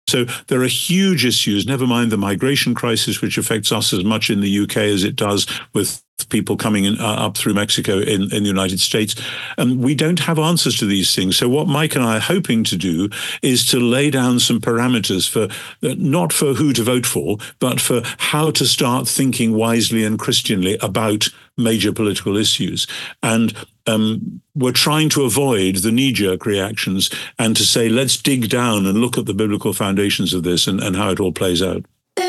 So there are huge issues, never mind the migration crisis, which affects us as much in the UK as it does with people coming in, up through Mexico in the United States. And we don't have answers to these things. So what Mike and I are hoping to do is to lay down some parameters for, not for who to vote for, but for how to start thinking wisely and Christianly about major political issues. And we're trying to avoid the knee-jerk reactions and to say, let's dig down and look at the biblical foundations of this and how it all plays out.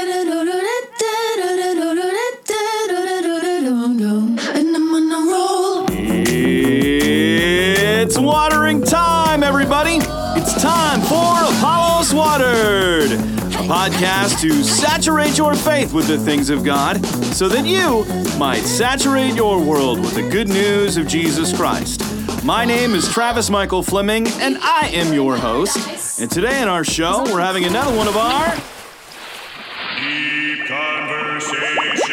It's watering time, everybody. It's time for Apollos Watered, a podcast to saturate your faith with the things of God so that you might saturate your world with the good news of Jesus Christ. My name is Travis Michael Fleming, and I am your host. And today in our show, we're having another one of our Deep Conversations.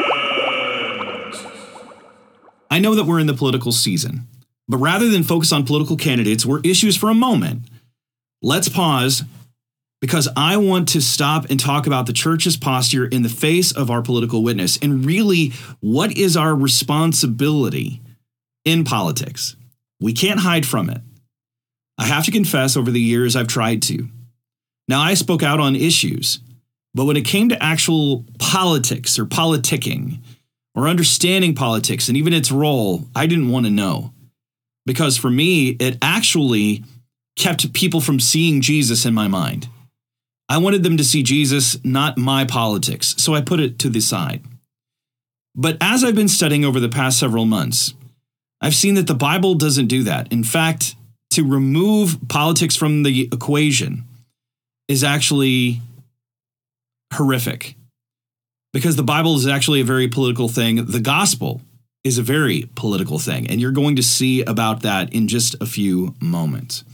I know that we're in the political season, but rather than focus on political candidates or issues for a moment, let's pause because I want to stop and talk about the church's posture in the face of our political witness and really what is our responsibility in politics. We can't hide from it. I have to confess, over the years, I've tried to. Now, I spoke out on issues, but when it came to actual politics or politicking or understanding politics and even its role, I didn't want to know. Because for me, it actually kept people from seeing Jesus in my mind. I wanted them to see Jesus, not my politics, so I put it to the side. But as I've been studying over the past several months, I've seen that the Bible doesn't do that. In fact, to remove politics from the equation is actually horrific. Because the Bible is actually a very political thing. The gospel is a very political thing. And you're going to see about that in just a few moments.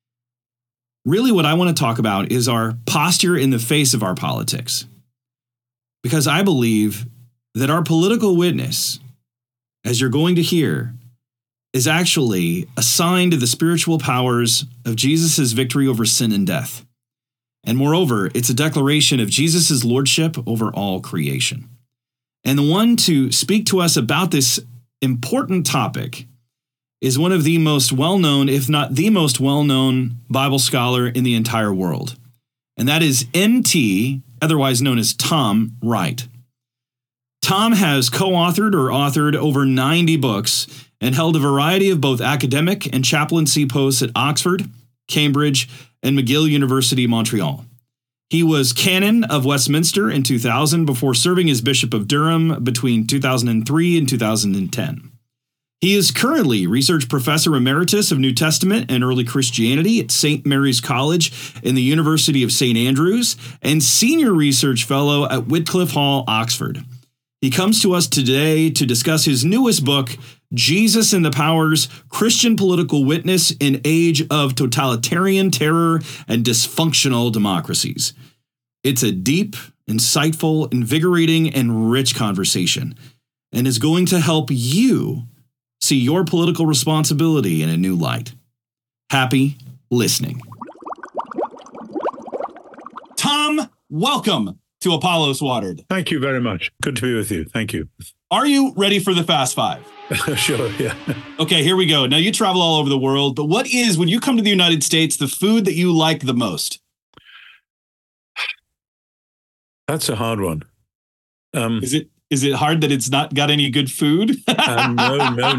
Really, what I want to talk about is our posture in the face of our politics. Because I believe that our political witness, as you're going to hear, is actually a sign to the spiritual powers of Jesus' victory over sin and death. And moreover, it's a declaration of Jesus' lordship over all creation. And the one to speak to us about this important topic is one of the most well-known, if not the most well-known Bible scholar in the entire world. And that is N.T., otherwise known as Tom Wright. Tom has co-authored or authored over 90 books and held a variety of both academic and chaplaincy posts at Oxford, Cambridge, and McGill University, Montreal. He was canon of Westminster in 2000 before serving as Bishop of Durham between 2003 and 2010. He is currently Research Professor Emeritus of New Testament and Early Christianity at St. Mary's College in the University of St. Andrews and Senior Research Fellow at Wycliffe Hall, Oxford. He comes to us today to discuss his newest book, Jesus and the Powers, Christian Political Witness in Age of Totalitarian Terror and Dysfunctional Democracies. It's a deep, insightful, invigorating, and rich conversation, and is going to help you see your political responsibility in a new light. Happy listening. Tom, welcome to Apollos Watered. Thank you very much. Good to be with you. Thank you. Are you ready for the Fast Five? Sure, yeah. Okay, here we go. Now, you travel all over the world, but what is, when you come to the United States, the food that you like the most? That's a hard one. Is it hard that it's not got any good food? No.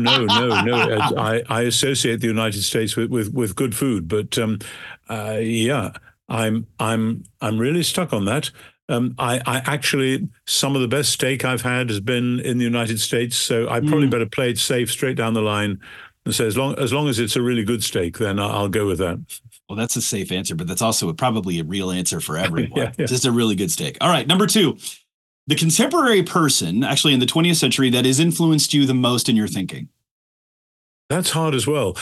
I associate the United States with good food, but yeah, I'm really stuck on that. I actually, some of the best steak I've had has been in the United States, so I probably better play it safe straight down the line and say as long as it's a really good steak, then I'll go with that. Well, that's a safe answer, but that's also probably a real answer for everyone. Yeah. Just a really good steak. All right, number two, the contemporary person, actually in the 20th century, that has influenced you the most in your thinking. That's hard as well.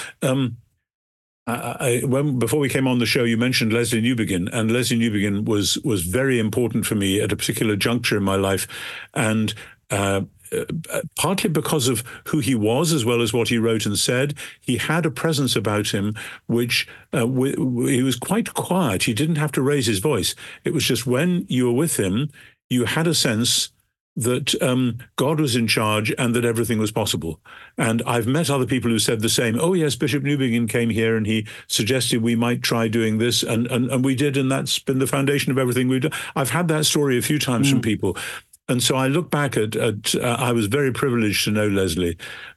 Before we came on the show, you mentioned Lesslie Newbigin, and Lesslie Newbigin was very important for me at a particular juncture in my life. And partly because of who he was, as well as what he wrote and said. He had a presence about him which he was quite quiet. He didn't have to raise his voice. It was just when you were with him, you had a sense that God was in charge and that everything was possible. And I've met other people who said the same. Oh, yes, Bishop Newbigin came here and he suggested we might try doing this. And we did. And that's been the foundation of everything we've done. I've had that story a few times from people. And so I look back at I was very privileged to know Leslie.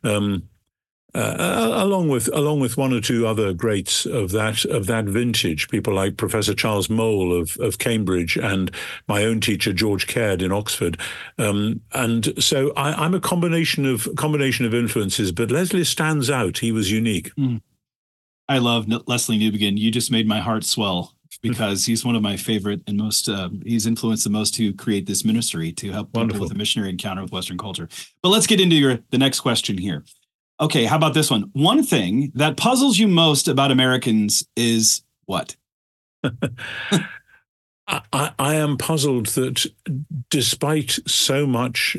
Along with one or two other greats of that vintage, people like Professor Charles Mole of Cambridge and my own teacher George Caird in Oxford, and so I'm a combination of influences. But Leslie stands out; he was unique. I love Leslie Newbigin. You just made my heart swell because he's one of my favorite and most. He's influenced the most to create this ministry to help people with a missionary encounter with Western culture. But let's get into the next question here. Okay, how about this one? One thing that puzzles you most about Americans is what? I am puzzled that despite so much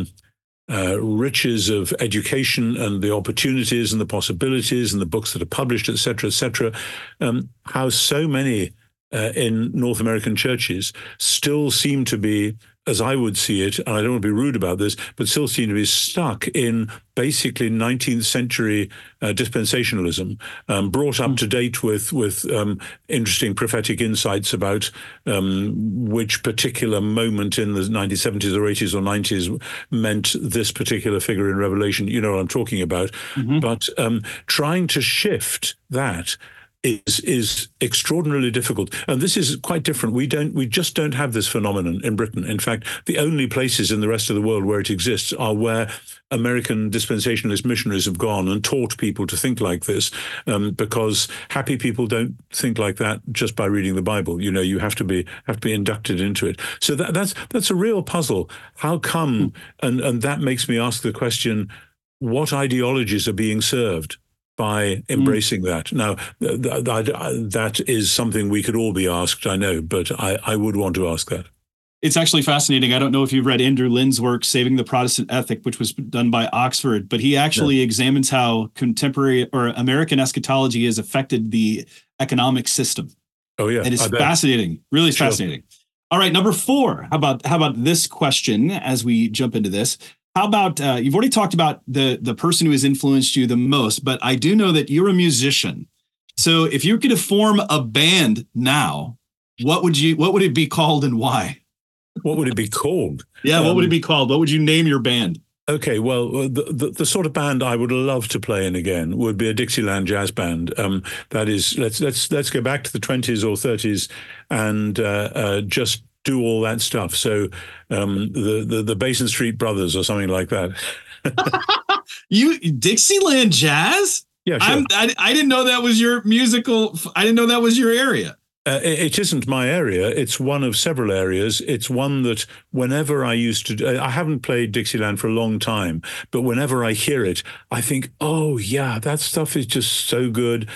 riches of education and the opportunities and the possibilities and the books that are published, et cetera, how so many in North American churches still seem to be, as I would see it, and I don't want to be rude about this, but still seem to be stuck in basically 19th century dispensationalism, brought up to date with interesting prophetic insights about which particular moment in the 1970s or 80s or 90s meant this particular figure in Revelation. You know what I'm talking about. But trying to shift that is extraordinarily difficult, and this is quite different. We just don't have this phenomenon in Britain. In fact, the only places in the rest of the world where it exists are where American dispensationalist missionaries have gone and taught people to think like this, because happy people don't think like that just by reading the Bible. You know, you have to be inducted into it. So that's a real puzzle. How come? And that makes me ask the question: what ideologies are being served by embracing that? Now, that is something we could all be asked, I know, but I would want to ask that. It's actually fascinating. I don't know if you've read Andrew Lynn's work, Saving the Protestant Ethic, which was done by Oxford, but he actually examines how contemporary or American eschatology has affected the economic system. Oh, yeah. And it's fascinating, really fascinating. All right, number 4. How about this question as we jump into this? How about, you've already talked about the person who has influenced you the most, but I do know that you're a musician. So if you could form a band now, what would it be called and why? What would it be called? Yeah, what would it be called? What would you name your band? Okay, well, the sort of band I would love to play in again would be a Dixieland jazz band. That is, let's go back to the 20s or 30s and just do all that stuff. So the Basin Street Brothers or something like that. You Dixieland jazz? Yeah, sure. I didn't know that was your musical. I didn't know that was your area. It isn't my area. It's one of several areas. It's one that whenever I I haven't played Dixieland for a long time, but whenever I hear it, I think, oh yeah, that stuff is just so good.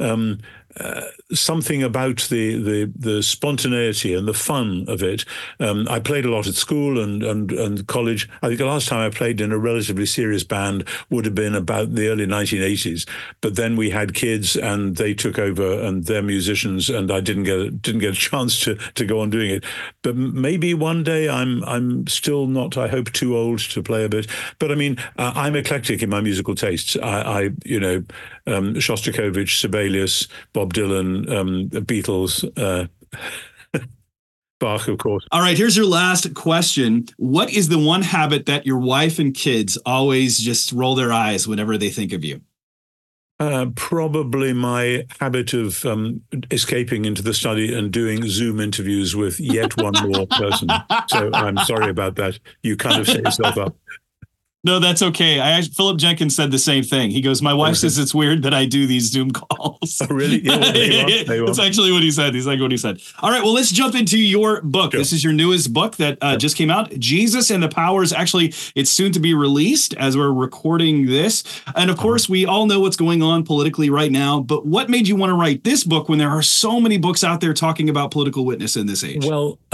Something about the spontaneity and the fun of it. I played a lot at school and college. I think the last time I played in a relatively serious band would have been about the early 1980s. But then we had kids and they took over and they're musicians, and I didn't get a chance to go on doing it. But maybe one day I'm still not, I hope, too old to play a bit. But I mean, I'm eclectic in my musical tastes. I Shostakovich, Sibelius, Bob Dylan, Beatles, Bach, of course. All right, here's your last question. What is the one habit that your wife and kids always just roll their eyes whenever they think of you? Probably my habit of escaping into the study and doing Zoom interviews with yet one more person. So I'm sorry about that. You kind of set yourself up. No, that's okay. Philip Jenkins said the same thing. He goes, my wife says it's weird that I do these Zoom calls. Oh, really? Yeah, well, there you are. That's actually what he said. He's like what he said. All right, well, let's jump into your book. Sure. This is your newest book that just came out, Jesus and the Powers. Actually, it's soon to be released as we're recording this. And of course, we all know what's going on politically right now. But what made you want to write this book when there are so many books out there talking about political witness in this age? Well,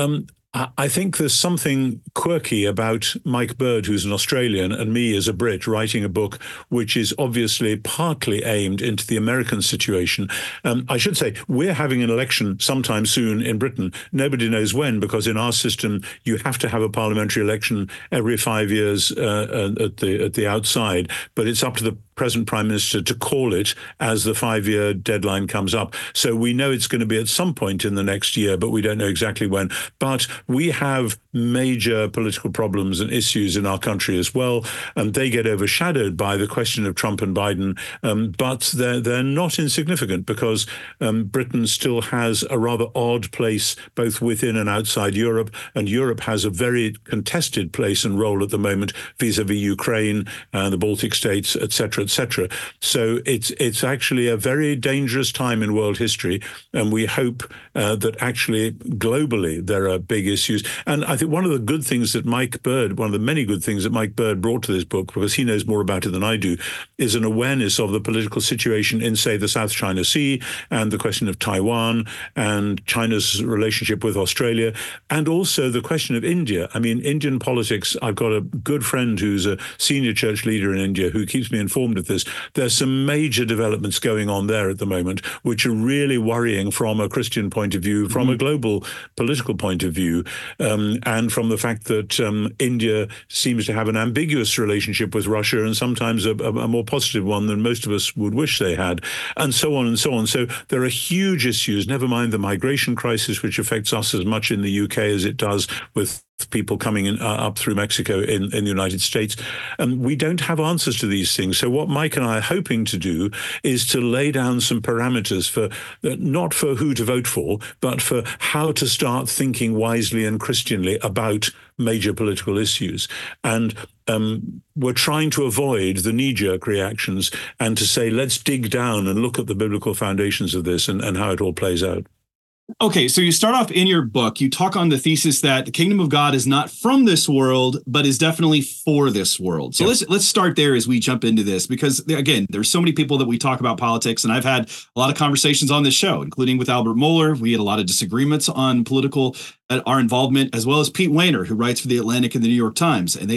I think there's something quirky about Mike Bird, who's an Australian, and me as a Brit, writing a book which is obviously partly aimed into the American situation. I should say we're having an election sometime soon in Britain. Nobody knows when, because in our system you have to have a parliamentary election every 5 years at the outside. But it's up to the present Prime Minister to call it as the 5-year deadline comes up. So we know it's going to be at some point in the next year, but we don't know exactly when. But we have major political problems and issues in our country as well, and they get overshadowed by the question of Trump and Biden. But they're not insignificant, because Britain still has a rather odd place both within and outside Europe, and Europe has a very contested place and role at the moment vis-a-vis Ukraine and the Baltic states, etc., etc. So it's actually a very dangerous time in world history, and we hope that actually globally there are big issues. And I think one of the good things that Mike Bird, one of the many good things that Mike Bird brought to this book, because he knows more about it than I do, is an awareness of the political situation in, say, the South China Sea, and the question of Taiwan, and China's relationship with Australia, and also the question of India. I mean, Indian politics, I've got a good friend who's a senior church leader in India who keeps me informed of this. There's some major developments going on there at the moment, which are really worrying from a Christian point of view, from a global political point of view, and from the fact that India seems to have an ambiguous relationship with Russia, and sometimes a more positive one than most of us would wish they had, and so on and so on. So there are huge issues, never mind the migration crisis, which affects us as much in the UK as it does with people coming in, up through Mexico in the United States. And we don't have answers to these things. So what Mike and I are hoping to do is to lay down some parameters for, not for who to vote for, but for how to start thinking wisely and Christianly about major political issues. And we're trying to avoid the knee-jerk reactions, and to say, let's dig down and look at the biblical foundations of this and how it all plays out. Okay, so you start off in your book, you talk on the thesis that the kingdom of God is not from this world, but is definitely for this world. So let's start there as we jump into this, because again, there's so many people that we talk about politics, and I've had a lot of conversations on this show, including with Albert Mohler. We had a lot of disagreements on political, our involvement, as well as Pete Wehner, who writes for The Atlantic and The New York Times, and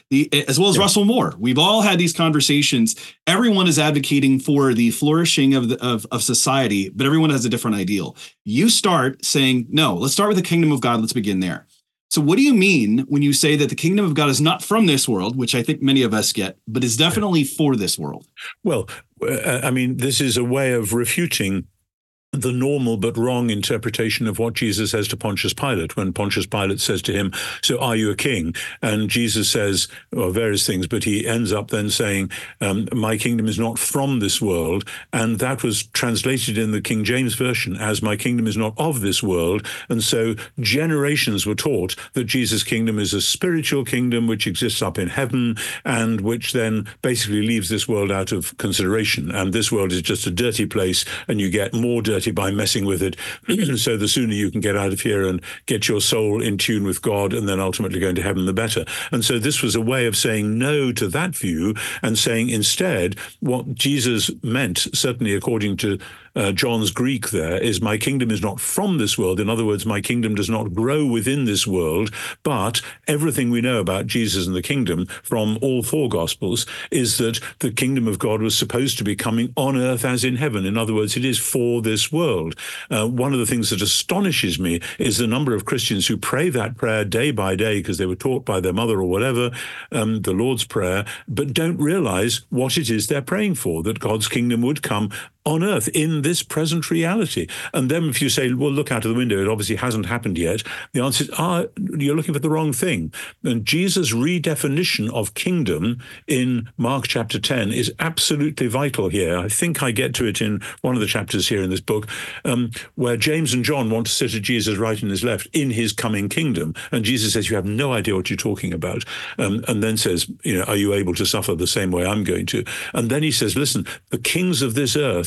as well as Russell Moore. We've all had these conversations. Everyone is advocating for the flourishing of society, but everyone has a different ideal. You start saying, no, let's start with the kingdom of God. Let's begin there. So what do you mean when you say that the kingdom of God is not from this world, which I think many of us get, but is definitely for this world? Well, I mean, this is a way of refuting the normal but wrong interpretation of what Jesus says to Pontius Pilate, when Pontius Pilate says to him, so are you a king? And Jesus says, well, various things, but he ends up then saying, my kingdom is not from this world. And that was translated in the King James Version as, my kingdom is not of this world. And so generations were taught that Jesus' kingdom is a spiritual kingdom which exists up in heaven, and which then basically leaves this world out of consideration. And this world is just a dirty place, and you get more dirty by messing with it. So the sooner you can get out of here and get your soul in tune with God, and then ultimately go into heaven, the better. And so this was a way of saying no to that view, and saying instead what Jesus meant, certainly according to John's Greek there, is, my kingdom is not from this world. In other words, my kingdom does not grow within this world, but everything we know about Jesus and the kingdom from all four Gospels is that the kingdom of God was supposed to be coming on earth as in heaven. In other words, it is for this world. One of the things that astonishes me is the number of Christians who pray that prayer day by day because they were taught by their mother or whatever, the Lord's Prayer, but don't realize what it is they're praying for, that God's kingdom would come on earth in this present reality. And then if you say, well, look out of the window, it obviously hasn't happened yet, the answer is, you're looking for the wrong thing. And Jesus' redefinition of kingdom in Mark chapter 10 is absolutely vital here. I think I get to it in one of the chapters here in this book, where James and John want to sit at Jesus' right and his left in his coming kingdom. And Jesus says, you have no idea what you're talking about. And then says, are you able to suffer the same way I'm going to? And then he says, listen, the kings of this earth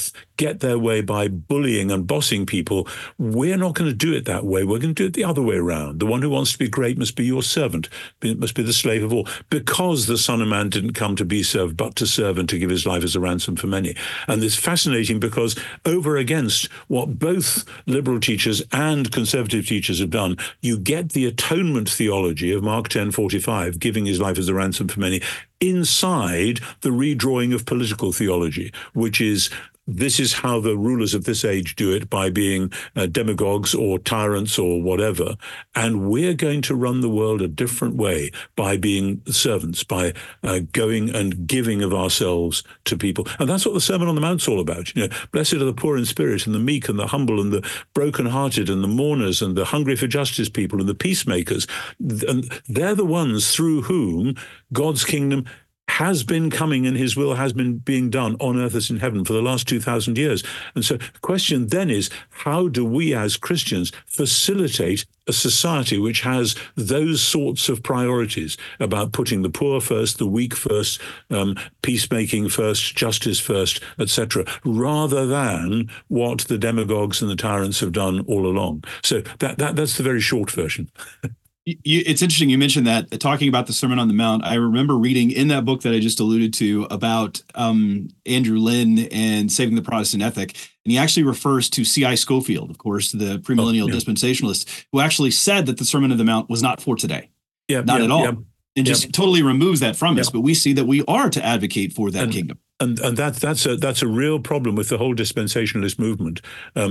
wealth get their way by bullying and bossing people. We're not going to do it that way. We're going to do it the other way around. The one who wants to be great must be your servant, must be the slave of all, because the Son of Man didn't come to be served, but to serve and to give his life as a ransom for many. And it's fascinating because over against what both liberal teachers and conservative teachers have done, you get the atonement theology of Mark 10:45, giving his life as a ransom for many, inside the redrawing of political theology, which is this is how the rulers of this age do it, by being demagogues or tyrants or whatever. And we're going to run the world a different way by being servants, by going and giving of ourselves to people. And that's what the Sermon on the Mount's all about. Blessed are the poor in spirit and the meek and the humble and the brokenhearted and the mourners and the hungry for justice people and the peacemakers. And they're the ones through whom God's kingdom has been coming and his will has been being done on earth as in heaven for the last 2,000 years. And so the question then is, how do we as Christians facilitate a society which has those sorts of priorities about putting the poor first, the weak first, peacemaking first, justice first, etc., rather than what the demagogues and the tyrants have done all along? So that's the very short version. It's interesting you mentioned that, talking about the Sermon on the Mount. I remember reading in that book that I just alluded to about Andrew Lynn and Saving the Protestant Ethic. And he actually refers to C.I. Scofield, of course, the premillennial dispensationalist, who actually said that the Sermon on the Mount was not for today. Not at all. And just totally removes that from us. But we see that we are to advocate for that kingdom. And that's a real problem with the whole dispensationalist movement.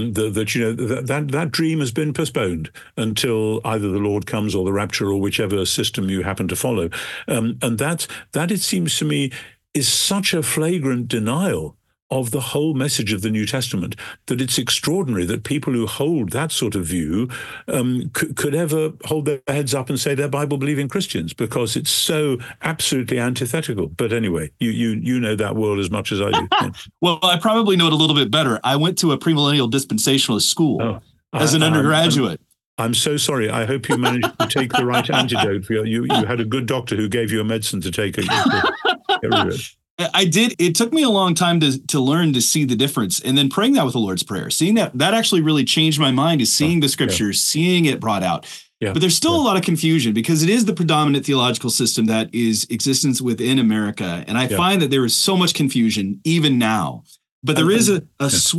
That dream has been postponed until either the Lord comes or the rapture or whichever system you happen to follow. And that it seems to me is such a flagrant denial of the whole message of the New Testament that it's extraordinary that people who hold that sort of view could ever hold their heads up and say they're Bible-believing Christians, because it's so absolutely antithetical. But anyway, you know that world as much as I do. Well, I probably know it a little bit better. I went to a premillennial dispensationalist school as an undergraduate. I'm so sorry. I hope you managed to take the right antidote. You had a good doctor who gave you a medicine to take. I did. It took me a long time to learn to see the difference, and then praying that with the Lord's Prayer, seeing that actually really changed my mind, is seeing the scriptures, seeing it brought out. But there's still a lot of confusion because it is the predominant theological system that is existence within America. And I find that there is so much confusion even now. But there is there's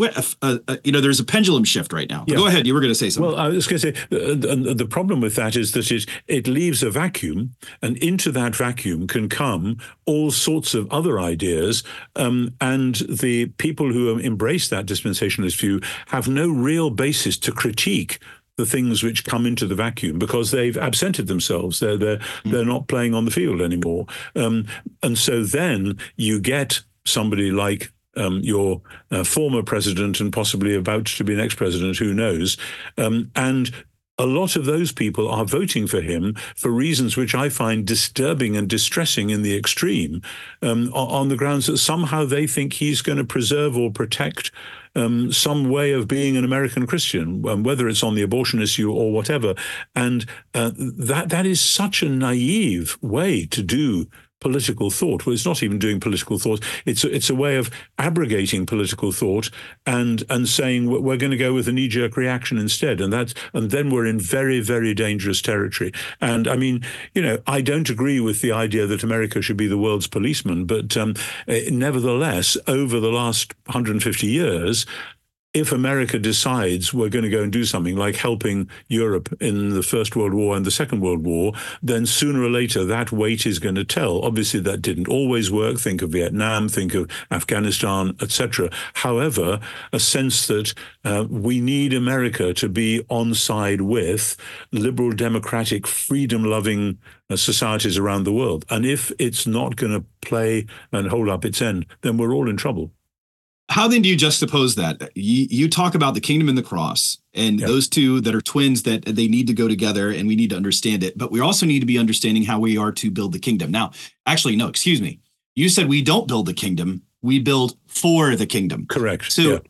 a pendulum shift right now. Go ahead. You were going to say something. Well, I was going to say the problem with that is that it leaves a vacuum, and into that vacuum can come all sorts of other ideas. And the people who embrace that dispensationalist view have no real basis to critique the things which come into the vacuum, because they've absented themselves. They're not playing on the field anymore. And so then you get somebody like your former president and possibly about to be next president, who knows, and a lot of those people are voting for him for reasons which I find disturbing and distressing in the extreme, on the grounds that somehow they think he's going to preserve or protect some way of being an American Christian, whether it's on the abortion issue or whatever. And that is such a naive way to do political thought. Well, it's not even doing political thought. It's a way of abrogating political thought and saying we're going to go with a knee-jerk reaction instead, and then we're in very, very dangerous territory. And I mean, I don't agree with the idea that America should be the world's policeman, but nevertheless, over the last 150 years, if America decides we're going to go and do something like helping Europe in the First World War and the Second World War, then sooner or later that weight is going to tell. Obviously, that didn't always work. Think of Vietnam, think of Afghanistan, etc. However, a sense that we need America to be on side with liberal, democratic, freedom-loving societies around the world. And if it's not going to play and hold up its end, then we're all in trouble. How then do you juxtapose that? You talk about the kingdom and the cross, and those two that are twins, that they need to go together, and we need to understand it. But we also need to be understanding how we are to build the kingdom. Now, actually, no, excuse me. You said we don't build the kingdom. We build for the kingdom. Correct. So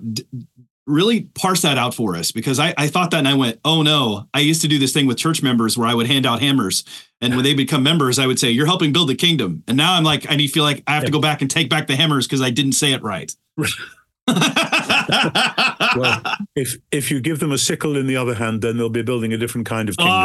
really parse that out for us, because I thought that and I went, oh, no. I used to do this thing with church members where I would hand out hammers. And when they become members, I would say, you're helping build the kingdom. And now I'm like, feel like I have to go back and take back the hammers because I didn't say it right. Well, if you give them a sickle in the other hand, then they'll be building a different kind of kingdom.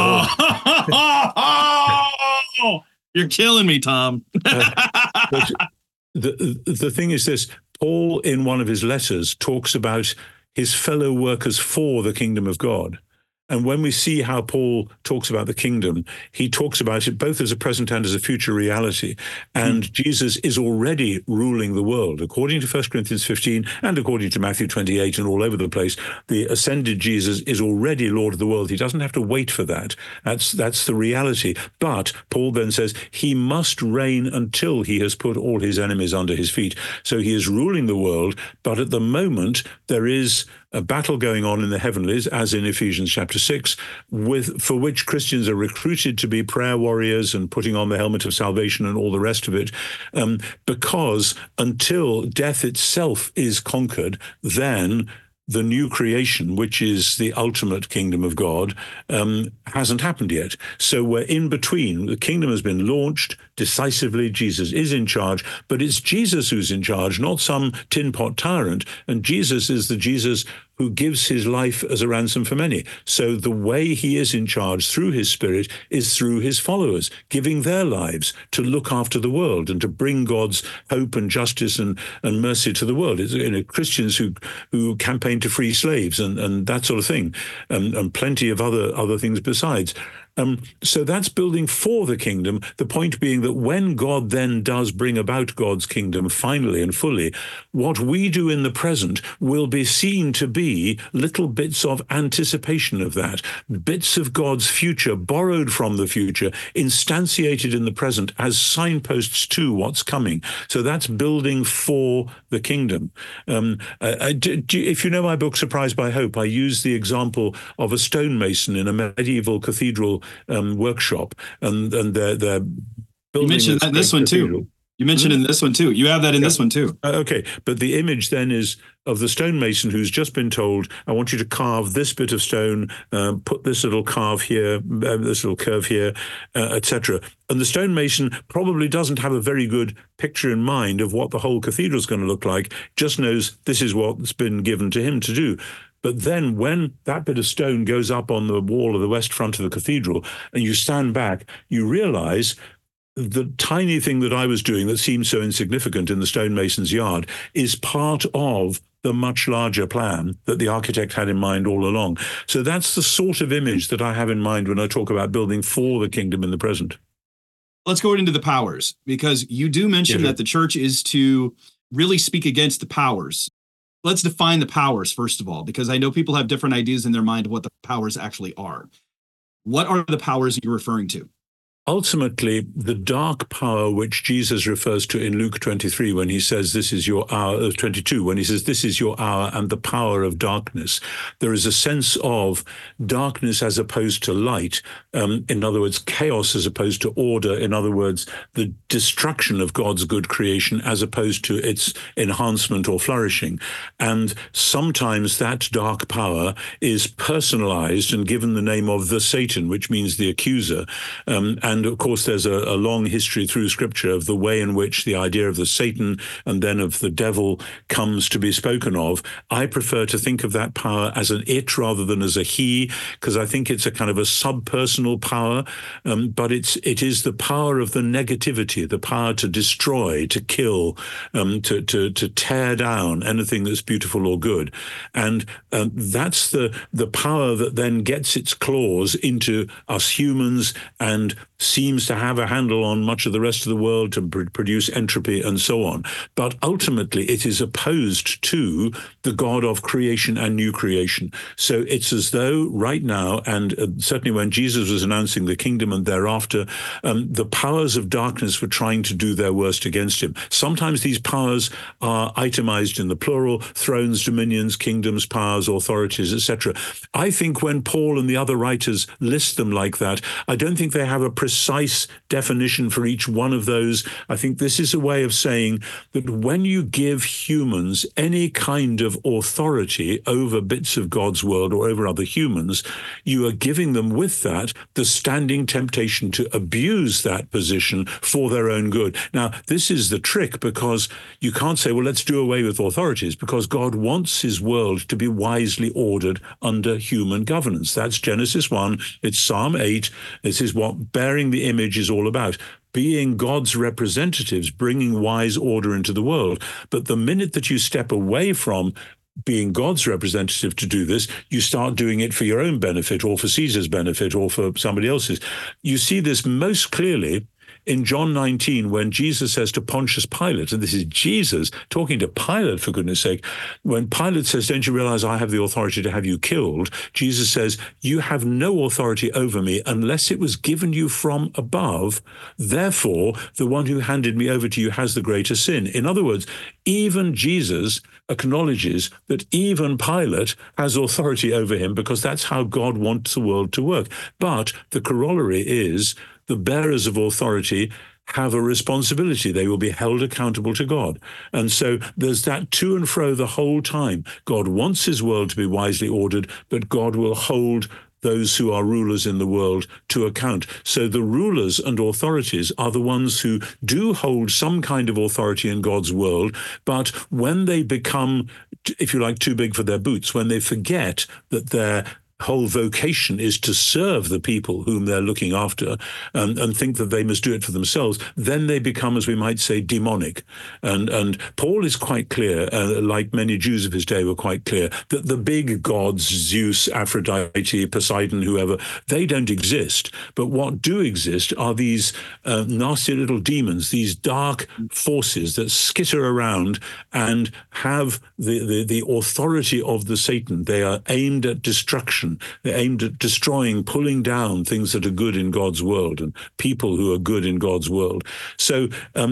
Oh, you're killing me, Tom. But the thing is this: Paul, in one of his letters, talks about his fellow workers for the kingdom of God. And when we see how Paul talks about the kingdom, he talks about it both as a present and as a future reality. And Jesus is already ruling the world. According to 1 Corinthians 15 and according to Matthew 28 and all over the place, the ascended Jesus is already Lord of the world. He doesn't have to wait for that. That's the reality. But Paul then says he must reign until he has put all his enemies under his feet. So he is ruling the world, but at the moment there is a battle going on in the heavenlies, as in Ephesians chapter 6, for which Christians are recruited to be prayer warriors and putting on the helmet of salvation and all the rest of it, because until death itself is conquered, then the new creation, which is the ultimate kingdom of God, hasn't happened yet. So we're in between. The kingdom has been launched decisively. Jesus is in charge, but it's Jesus who's in charge, not some tin pot tyrant. And Jesus is the Jesus who gives his life as a ransom for many. So the way he is in charge through his Spirit is through his followers, giving their lives to look after the world and to bring God's hope and justice and mercy to the world. It's Christians who campaign to free slaves and that sort of thing, and plenty of other things besides. So that's building for the kingdom, the point being that when God then does bring about God's kingdom finally and fully, what we do in the present will be seen to be little bits of anticipation of that, bits of God's future, borrowed from the future, instantiated in the present as signposts to what's coming. So that's building for the kingdom. If you know my book, Surprised by Hope, I use the example of a stonemason in a medieval cathedral workshop, and they're building. You mentioned that in this one too. You mentioned in this one too. You have that in this one too. Okay, but the image then is of the stonemason who's just been told, I want you to carve this bit of stone, put this little carve here, this little curve here, etc. And the stonemason probably doesn't have a very good picture in mind of what the whole cathedral is going to look like, just knows this is what's been given to him to do. But then when that bit of stone goes up on the wall of the west front of the cathedral and you stand back, you realize the tiny thing that I was doing that seemed so insignificant in the stonemason's yard is part of the much larger plan that the architect had in mind all along. So that's the sort of image that I have in mind when I talk about building for the kingdom in the present. Let's go into the powers, because you do mention that the church is to really speak against the powers. Let's define the powers, first of all, because I know people have different ideas in their mind of what the powers actually are. What are the powers you're referring to? Ultimately, the dark power which Jesus refers to in Luke 23 when he says, this is your hour, 22, when he says, this is your hour and the power of darkness. There is a sense of darkness as opposed to light. In other words, chaos as opposed to order. In other words, the destruction of God's good creation as opposed to its enhancement or flourishing. And sometimes that dark power is personalized and given the name of the Satan, which means the accuser. And of course, there's a long history through Scripture of the way in which the idea of the Satan and then of the devil comes to be spoken of. I prefer to think of that power as an it rather than as a he, because I think it's a kind of a subpersonal power, but it is the power of the negativity, the power to destroy, to kill, to tear down anything that's beautiful or good. And that's the power that then gets its claws into us humans and seems to have a handle on much of the rest of the world to produce entropy and so on. But ultimately, it is opposed to the God of creation and new creation. So it's as though right now, and certainly when Jesus was announcing the kingdom and thereafter, the powers of darkness were trying to do their worst against him. Sometimes these powers are itemized in the plural: thrones, dominions, kingdoms, powers, authorities, etc. I think when Paul and the other writers list them like that, I don't think they have a precise definition for each one of those. I think this is a way of saying that when you give humans any kind of authority over bits of God's world or over other humans, you are giving them with that the standing temptation to abuse that position for their own good. Now, this is the trick, because you can't say, well, let's do away with authorities, because God wants his world to be wisely ordered under human governance. That's Genesis 1. It's Psalm 8. This is what bearing the image is all about. Being God's representatives, bringing wise order into the world. But the minute that you step away from being God's representative to do this, you start doing it for your own benefit or for Caesar's benefit or for somebody else's. You see this most clearly in John 19, when Jesus says to Pontius Pilate, and this is Jesus talking to Pilate, for goodness sake, when Pilate says, don't you realize I have the authority to have you killed? Jesus says, you have no authority over me unless it was given you from above. Therefore, the one who handed me over to you has the greater sin. In other words, even Jesus acknowledges that even Pilate has authority over him, because that's how God wants the world to work. But the corollary is the bearers of authority have a responsibility. They will be held accountable to God. And so there's that to and fro the whole time. God wants his world to be wisely ordered, but God will hold those who are rulers in the world to account. So the rulers and authorities are the ones who do hold some kind of authority in God's world, but when they become, if you like, too big for their boots, when they forget that their whole vocation is to serve the people whom they're looking after, and think that they must do it for themselves, then they become, as we might say, demonic. And Paul is quite clear, like many Jews of his day were quite clear, that the big gods, Zeus, Aphrodite, Poseidon, whoever, they don't exist. But what do exist are these nasty little demons, these dark forces that skitter around and have the authority of the Satan. They are aimed at destruction. They're aimed at destroying, pulling down things that are good in God's world and people who are good in God's world. So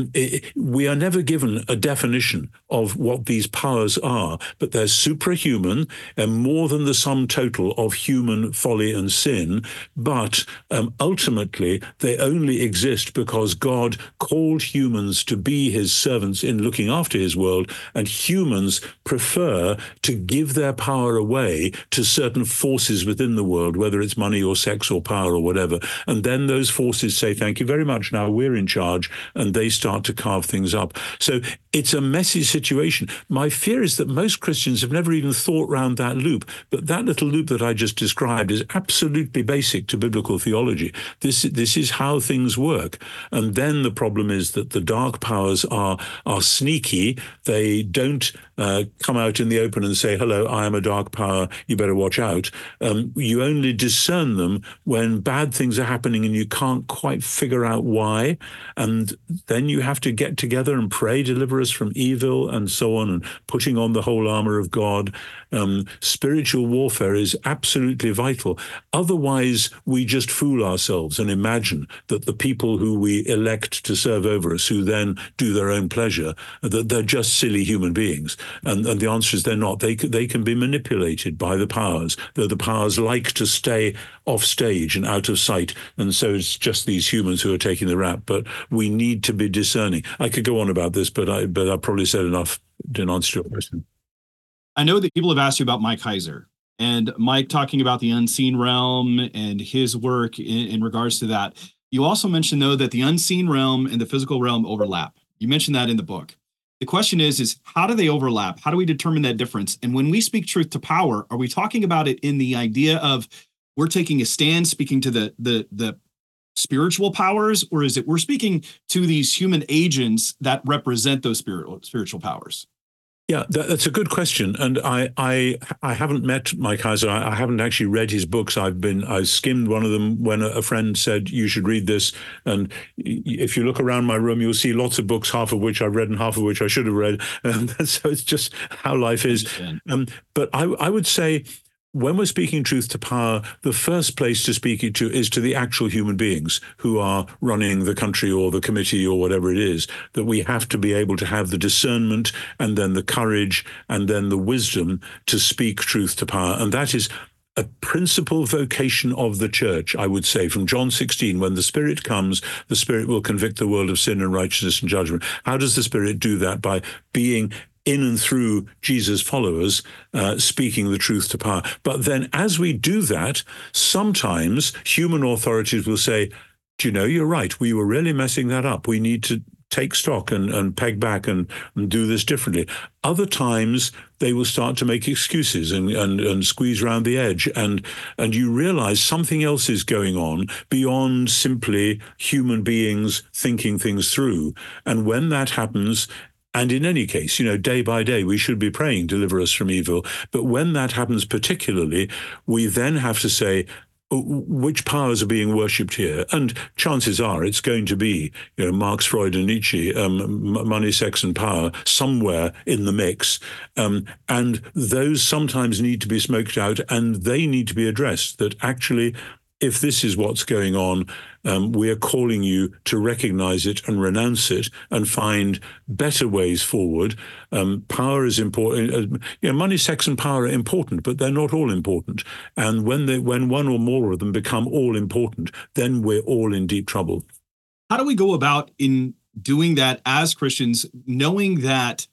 we are never given a definition of what these powers are, but they're suprahuman and more than the sum total of human folly and sin. But ultimately, they only exist because God called humans to be his servants in looking after his world, and humans prefer to give their power away to certain forces within the world, whether it's money or sex or power or whatever. And then those forces say, thank you very much, now we're in charge, and they start to carve things up. So it's a messy situation. My fear is that most Christians have never even thought round that loop, but that little loop that I just described is absolutely basic to biblical theology. This is how things work. And then the problem is that the dark powers are sneaky. They don't come out in the open and say, hello, I am a dark power, you better watch out. You only discern them when bad things are happening and you can't quite figure out why. And then you have to get together and pray, deliver us from evil, and so on, and putting on the whole armor of God. Spiritual warfare is absolutely vital. Otherwise, we just fool ourselves and imagine that the people who we elect to serve over us, who then do their own pleasure, that they're just silly human beings. And the answer is they're not. They can be manipulated by the powers. The powers like to stay off stage and out of sight. And so it's just these humans who are taking the rap. But we need to be discerning. I could go on about this, but I probably said enough in answer to your question. I know that people have asked you about Mike Heiser, and Mike talking about the unseen realm and his work in regards to that. You also mentioned, though, that the unseen realm and the physical realm overlap. You mentioned that in the book. The question is how do they overlap? How do we determine that difference? And when we speak truth to power, are we talking about it in the idea of we're taking a stand, speaking to the spiritual powers, or is it we're speaking to these human agents that represent those spiritual powers? Yeah, that's a good question, and I haven't met Mike Heiser. I haven't actually read his books. I skimmed one of them when a friend said you should read this. And if you look around my room, you'll see lots of books, half of which I've read and half of which I should have read. So it's just how life is. But I would say, when we're speaking truth to power, the first place to speak it to is to the actual human beings who are running the country or the committee or whatever it is, that we have to be able to have the discernment and then the courage and then the wisdom to speak truth to power. And that is a principal vocation of the church, I would say, from John 16, when the Spirit comes, the Spirit will convict the world of sin and righteousness and judgment. How does the Spirit do that? By being in and through Jesus' followers, speaking the truth to power. But then as we do that, sometimes human authorities will say, do you know, you're right, we were really messing that up. We need to take stock and peg back and do this differently. Other times they will start to make excuses and squeeze around the edge, and you realize something else is going on beyond simply human beings thinking things through. And when that happens, and in any case, day by day, we should be praying, deliver us from evil. But when that happens particularly, we then have to say, which powers are being worshipped here? And chances are it's going to be, Marx, Freud, and Nietzsche, money, sex, and power somewhere in the mix. And those sometimes need to be smoked out, and they need to be addressed. That actually, if this is what's going on, we are calling you to recognize it and renounce it and find better ways forward. Power is important. Money, sex, and power are important, but they're not all important. And when one or more of them become all important, then we're all in deep trouble. How do we go about in doing that as Christians, knowing that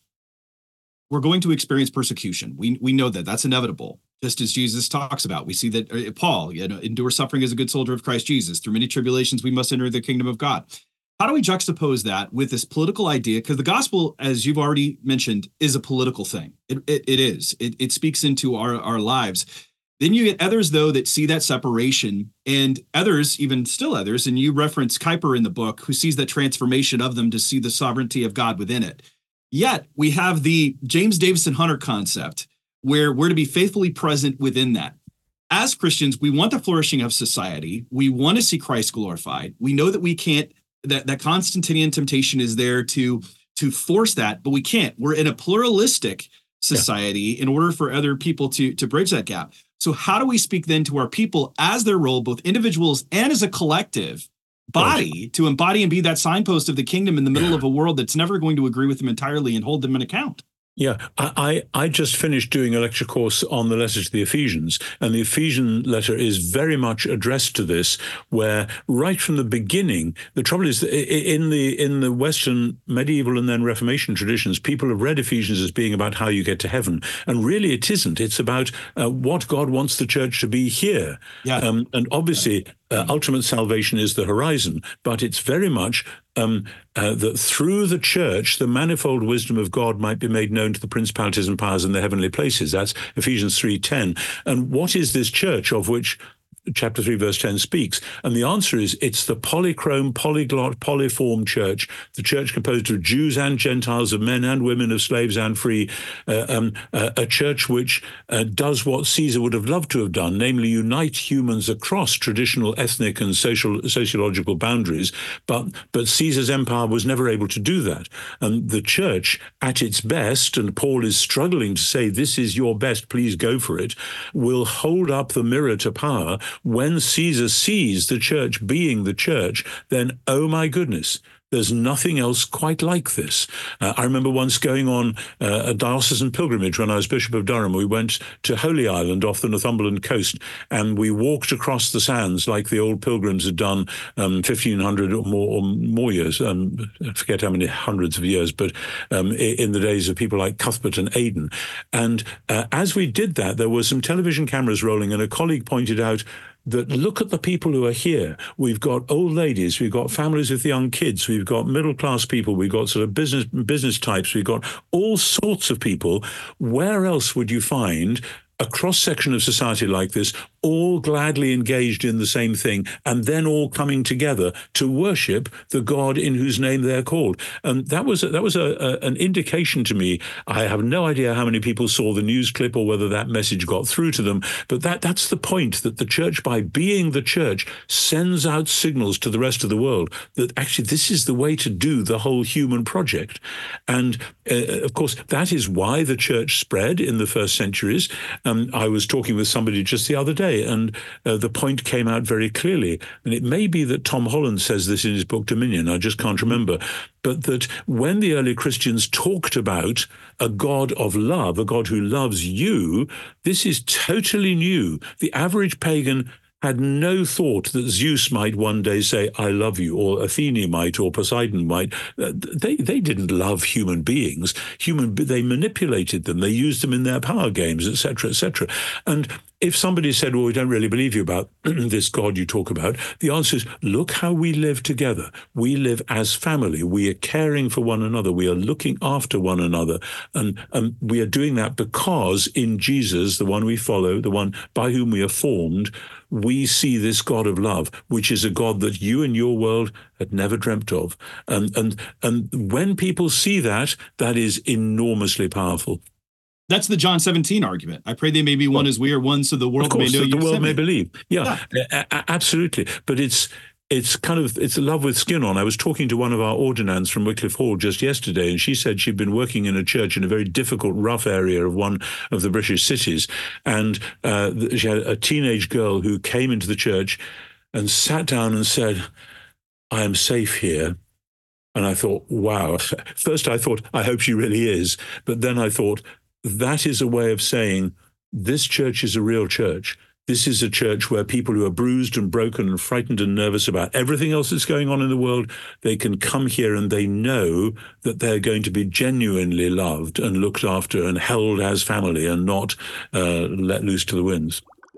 we're going to experience persecution? We know that that's inevitable. Just as Jesus talks about, we see that Paul, endure suffering as a good soldier of Christ Jesus. Through many tribulations, we must enter the kingdom of God. How do we juxtapose that with this political idea? Because the gospel, as you've already mentioned, is a political thing. It is. It speaks into our lives. Then you get others, though, that see that separation, and others, even still others, and you reference Kuyper in the book, who sees that transformation of them to see the sovereignty of God within it. Yet we have the James Davison Hunter concept, where we're to be faithfully present within that. As Christians, we want the flourishing of society. We want to see Christ glorified. We know that we can't, that Constantinian temptation is there to force that, but we can't. We're in a pluralistic society in order for other people to bridge that gap. So how do we speak then to our people as their role, both individuals and as a collective body, to embody and be that signpost of the kingdom in the middle of a world that's never going to agree with them entirely and hold them in account? Yeah, I just finished doing a lecture course on the letter to the Ephesians, and the Ephesian letter is very much addressed to this, where right from the beginning, the trouble is that in the Western medieval and then Reformation traditions, people have read Ephesians as being about how you get to heaven, and really it isn't. It's about what God wants the church to be here. Yeah. And obviously, ultimate salvation is the horizon, but it's very much that through the church, the manifold wisdom of God might be made known to the principalities and powers in the heavenly places. That's Ephesians 3:10. And what is this church of which chapter 3, verse 10 speaks? And the answer is, it's the polychrome, polyglot, polyform church, the church composed of Jews and Gentiles, of men and women, of slaves and free, a church which does what Caesar would have loved to have done, namely unite humans across traditional ethnic and sociological boundaries. But Caesar's empire was never able to do that. And the church, at its best, and Paul is struggling to say, this is your best, please go for it, will hold up the mirror to power. When Caesar sees the church being the church, then, oh my goodness, there's nothing else quite like this. I remember once going on a diocesan pilgrimage when I was Bishop of Durham. We went to Holy Island off the Northumberland coast, and we walked across the sands like the old pilgrims had done 1,500 or more years. I forget how many hundreds of years, but in the days of people like Cuthbert and Aidan. And as we did that, there were some television cameras rolling, and a colleague pointed out that look at the people who are here. We've got old ladies, we've got families with young kids, we've got middle-class people, we've got sort of business types, we've got all sorts of people. Where else would you find a cross-section of society like this, all gladly engaged in the same thing, and then all coming together to worship the God in whose name they're called? And that was an indication to me. I have no idea how many people saw the news clip or whether that message got through to them, but that's the point, that the church, by being the church, sends out signals to the rest of the world that actually this is the way to do the whole human project. And of course, that is why the church spread in the first centuries. I was talking with somebody just the other day say, and the point came out very clearly. And it may be that Tom Holland says this in his book Dominion, I just can't remember, but that when the early Christians talked about a God of love, a God who loves you, this is totally new. The average pagan had no thought that Zeus might one day say, I love you, or Athene might, or Poseidon might. They didn't love human beings. They manipulated them. They used them in their power games, etc., etc. And if somebody said, well, we don't really believe you about this God you talk about, the answer is, look how we live together. We live as family. We are caring for one another. We are looking after one another. And we are doing that because in Jesus, the one we follow, the one by whom we are formed, we see this God of love, which is a God that you in your world had never dreamt of. And when people see that, that is enormously powerful. That's the John 17 argument. I pray they may be one as we are one, so the world may know you. The world may believe. Yeah. Absolutely. But it's love with skin on. I was talking to one of our ordinands from Wycliffe Hall just yesterday, and she said she'd been working in a church in a very difficult, rough area of one of the British cities. And she had a teenage girl who came into the church and sat down and said, I am safe here. And I thought, wow. First I thought, I hope she really is. But then I thought, that is a way of saying this church is a real church. This is a church where people who are bruised and broken and frightened and nervous about everything else that's going on in the world, they can come here and they know that they're going to be genuinely loved and looked after and held as family and not let loose to the winds.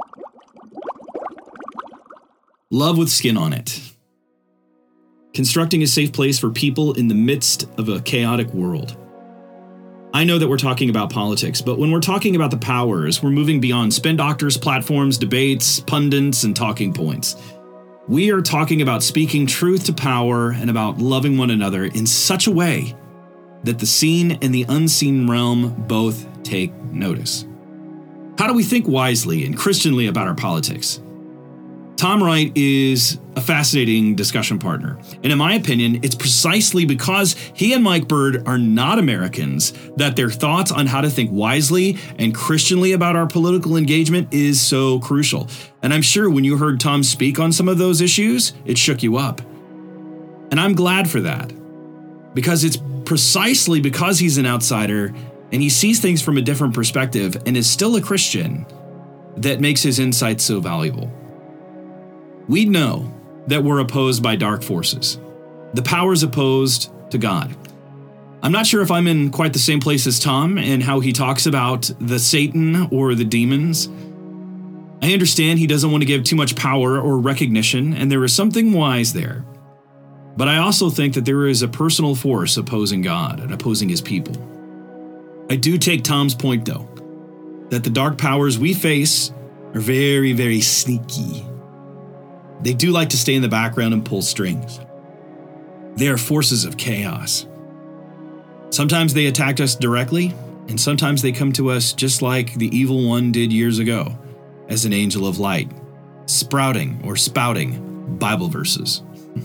Love with skin on it. Constructing a safe place for people in the midst of a chaotic world. I know that we're talking about politics, but when we're talking about the powers, we're moving beyond spin doctors, platforms, debates, pundits, and talking points. We are talking about speaking truth to power and about loving one another in such a way that the seen and the unseen realm both take notice. How do we think wisely and Christianly about our politics? Tom Wright is a fascinating discussion partner. And in my opinion, it's precisely because he and Mike Bird are not Americans that their thoughts on how to think wisely and Christianly about our political engagement is so crucial. And I'm sure when you heard Tom speak on some of those issues, it shook you up. And I'm glad for that, because it's precisely because he's an outsider and he sees things from a different perspective and is still a Christian that makes his insights so valuable. We know that we're opposed by dark forces. The powers opposed to God. I'm not sure if I'm in quite the same place as Tom and how he talks about the Satan or the demons. I understand he doesn't want to give too much power or recognition, and there is something wise there. But I also think that there is a personal force opposing God and opposing his people. I do take Tom's point, though, that the dark powers we face are very, very sneaky. They do like to stay in the background and pull strings. They are forces of chaos. Sometimes they attack us directly, and sometimes they come to us just like the evil one did years ago, as an angel of light, sprouting or spouting Bible verses.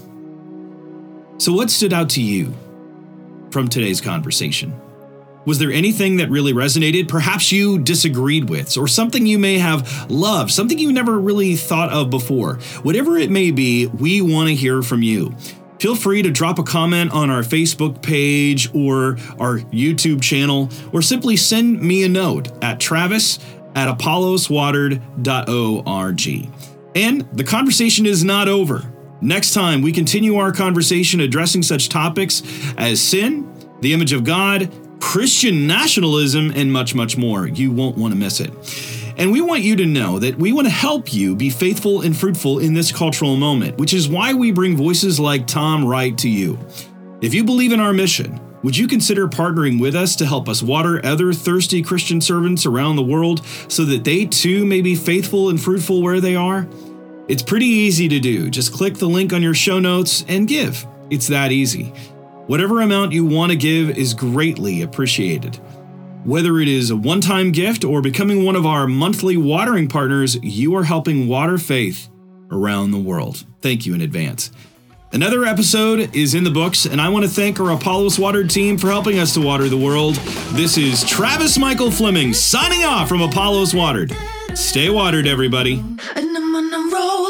So what stood out to you from today's conversation? Was there anything that really resonated? Perhaps you disagreed with, or something you may have loved, something you never really thought of before. Whatever it may be, we want to hear from you. Feel free to drop a comment on our Facebook page or our YouTube channel, or simply send me a note at travis@apolloswatered.org. And the conversation is not over. Next time, we continue our conversation addressing such topics as sin, the image of God, Christian nationalism, and much, much more. You won't want to miss it. And we want you to know that we want to help you be faithful and fruitful in this cultural moment, which is why we bring voices like Tom Wright to you. If you believe in our mission, would you consider partnering with us to help us water other thirsty Christian servants around the world so that they too may be faithful and fruitful where they are? It's pretty easy to do. Just click the link on your show notes and give. It's that easy. Whatever amount you want to give is greatly appreciated. Whether it is a one-time gift or becoming one of our monthly watering partners, you are helping water faith around the world. Thank you in advance. Another episode is in the books, and I want to thank our Apollos Watered team for helping us to water the world. This is Travis Michael Fleming signing off from Apollos Watered. Stay watered, everybody. And I'm on a roll.